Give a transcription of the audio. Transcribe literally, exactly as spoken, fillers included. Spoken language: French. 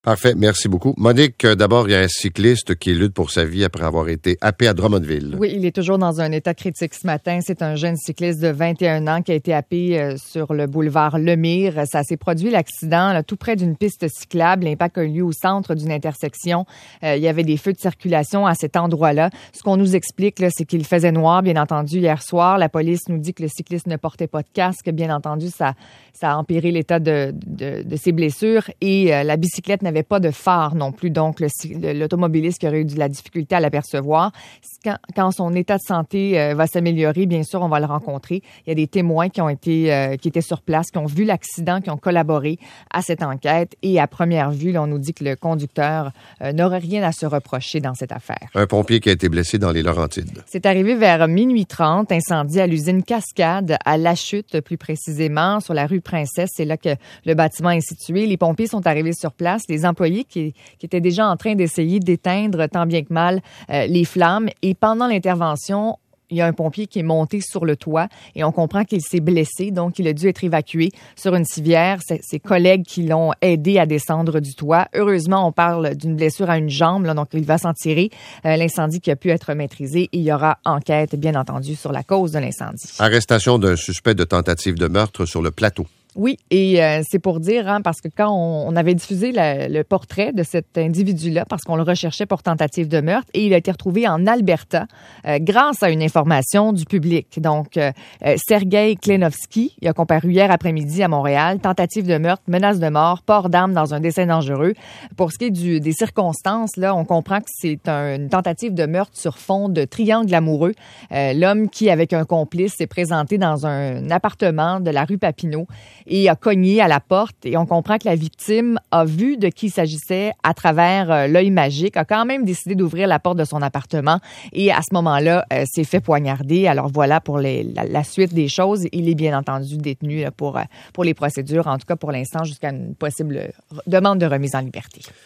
Parfait, merci beaucoup. Monique, d'abord, il y a un cycliste qui lutte pour sa vie après avoir été happé à Drummondville. Oui, il est toujours dans un état critique ce matin. C'est un jeune cycliste de vingt et un ans qui a été happé sur le boulevard Lemire. Ça s'est produit l'accident là, tout près d'une piste cyclable. L'impact a eu lieu au centre d'une intersection. Euh, il y avait des feux de circulation à cet endroit-là. Ce qu'on nous explique, là, c'est qu'il faisait noir, bien entendu, hier soir. La police nous dit que le cycliste ne portait pas de casque. Bien entendu, ça, ça a empiré l'état de, de, de ses blessures. Et euh, la bicyclette n'avait pas de phare non plus, donc le, l'automobiliste qui aurait eu de la difficulté à l'apercevoir. Quand, quand son état de santé euh, va s'améliorer, bien sûr, on va le rencontrer. Il y a des témoins qui ont été, euh, qui étaient sur place, qui ont vu l'accident, qui ont collaboré à cette enquête. Et à première vue, là, on nous dit que le conducteur euh, n'aurait rien à se reprocher dans cette affaire. Un pompier qui a été blessé dans les Laurentides. C'est arrivé vers minuit trente, incendie à l'usine Cascade, à La Chute, plus précisément, sur la rue Princesse. C'est là que le bâtiment est situé. Les pompiers sont arrivés sur place. Les employés Qui, qui était déjà en train d'essayer d'éteindre tant bien que mal euh, les flammes. Et pendant l'intervention, il y a un pompier qui est monté sur le toit et on comprend qu'il s'est blessé, donc il a dû être évacué sur une civière. C'est ses collègues qui l'ont aidé à descendre du toit. Heureusement, on parle d'une blessure à une jambe, là, donc il va s'en tirer. Euh, l'incendie qui a pu être maîtrisé et il y aura enquête, bien entendu, sur la cause de l'incendie. Arrestation d'un suspect de tentative de meurtre sur le plateau. Oui, et euh, c'est pour dire, hein, parce que quand on, on avait diffusé la, le portrait de cet individu-là, parce qu'on le recherchait pour tentative de meurtre, et il a été retrouvé en Alberta euh, grâce à une information du public. Donc, euh, euh, Sergei Klenovski, il a comparu hier après-midi à Montréal, tentative de meurtre, menace de mort, port d'arme dans un dessin dangereux. Pour ce qui est du, des circonstances, là, on comprend que c'est un, une tentative de meurtre sur fond de triangle amoureux. Euh, l'homme qui, avec un complice, s'est présenté dans un appartement de la rue Papineau et a cogné à la porte. Et on comprend que la victime a vu de qui il s'agissait à travers euh, l'œil magique, a quand même décidé d'ouvrir la porte de son appartement et à ce moment-là, euh, s'est fait poignarder. Alors voilà pour les, la, la suite des choses. Il est bien entendu détenu là, pour, pour les procédures, en tout cas pour l'instant, jusqu'à une possible demande de remise en liberté.